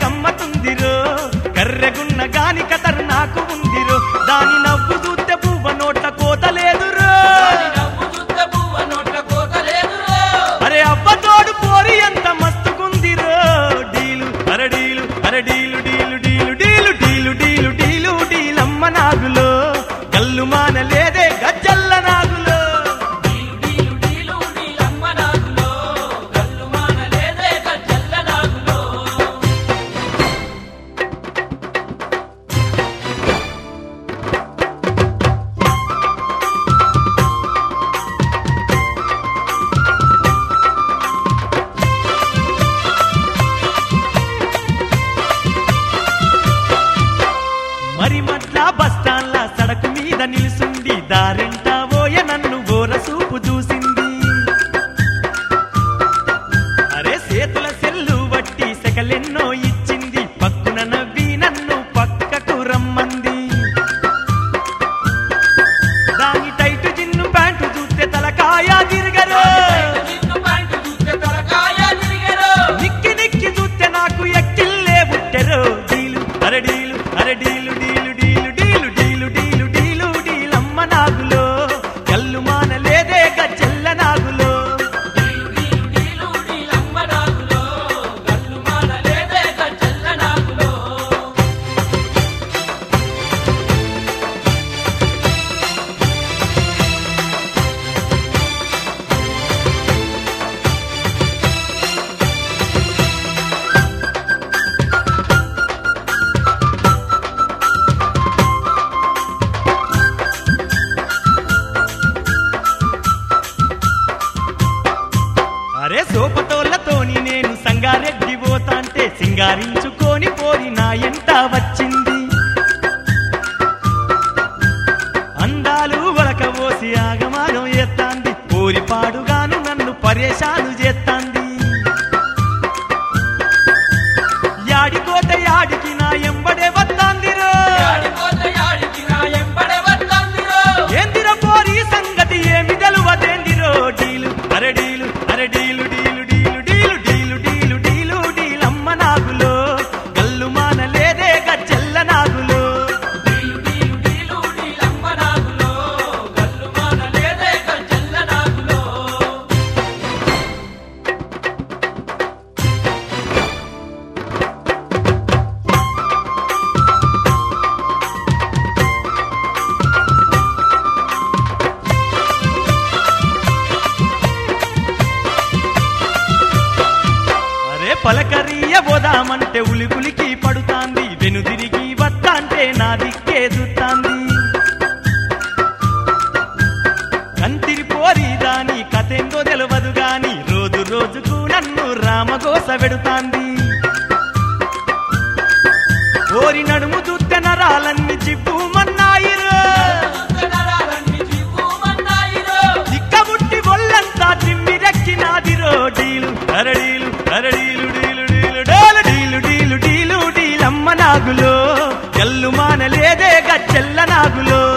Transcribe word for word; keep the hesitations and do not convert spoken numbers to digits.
గమ్మతుందిరో కర్రెగున్న గాని కతర్ నాకు ఉందిరో దాని నవ్వు చూస్తే పువ్వ నోట్ల కోత లేదురో అరే అవ్వ తోడు పోరి ఎంత మస్తుకుందిరో డీలు అరడీలు అరడీలు డీలు డీలు డీలు డీలు డీలు డీలు డీలమ్మ నాగులో కల్లు మానలేదే గజ్జల్ల నాగులో మరి మట్ల బస్టాండ్ల సడకు మీద నిలుసుంది దారెంట ఓయ నన్ను ఓర సూపు చూసింది అరే చేతుల సెల్లు వట్టి సెకలెన్నో ఇచ్చింది పక్కున నవ్వి నన్ను పక్కకు రమ్మంది దాని టైటు జిన్ను ప్యాంటు చూస్తే తలకాయ తిరగరు నిక్కి నిక్కి చూస్తే నాకు ఎక్కిల్లే బుట్టెరు డీలు అరడీలు అరడీలు డీలు డీలు డీలు డీలు డీలు డీలు డీలమ్మ నాగులో కల్లు మానలేదే గజ్జల్ల నాగులో అరే సోపతోళ్లతోని నేను సంగారెడ్డి పోతాంటే సింగారించుకొని పోరి నా ఎంట వచ్చింది అందాలు వలక పోసి ఆగమాగం ఎత్తాంది పోరి పాడుగాను నన్ను పరేషాను చేస్తాంది యాడికోట యాడికి నా ఎంబడే వస్తాందిరో ఏందిర పోరి సంగతి ఏమి తెలువదేందిరో డీలు అరడీలు అరడీలు డీలు డీలు డీలు డీలు డీలు డీలు డీలమ్మ నాగులో కల్లు మానలేదే గజ్జల్ల నాగులో పలకరియ పోదామంటే ఉలికులికి పడుతాంది వెనుదిరిగి వత్తాంటే నా దిక్కే చూస్తాంది కంతిరి పోరి దాని కథెందో తెలవదు గాని రోజు రోజుకు నన్ను రామగోస పెడుతాంది ఓరి నడుము చూస్తే నరాలన్నీ చిప్పుమన్నాయిరో దిక్కబుట్టి ఒళ్ళంతా తిమ్మిరెక్కినాదిరో డీలు అరడీలు అరడీలు డీలు డీలు డోలు డీలు డీలు డీలు డీలమ్మ నాగులో కల్లు మానలేదే గజ్జల్ల నాగులో